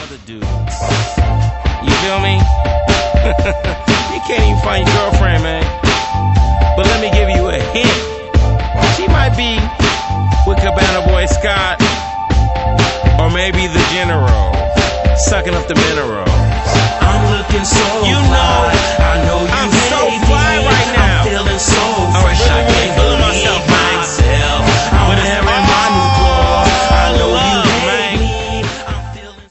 other dudes. You feel me? You can't even find your girlfriend, man. But let me give you a hint. She might be with Cabana Boy Scott, or maybe the General, sucking up the minerals. I'm looking so you know, I know you. I'm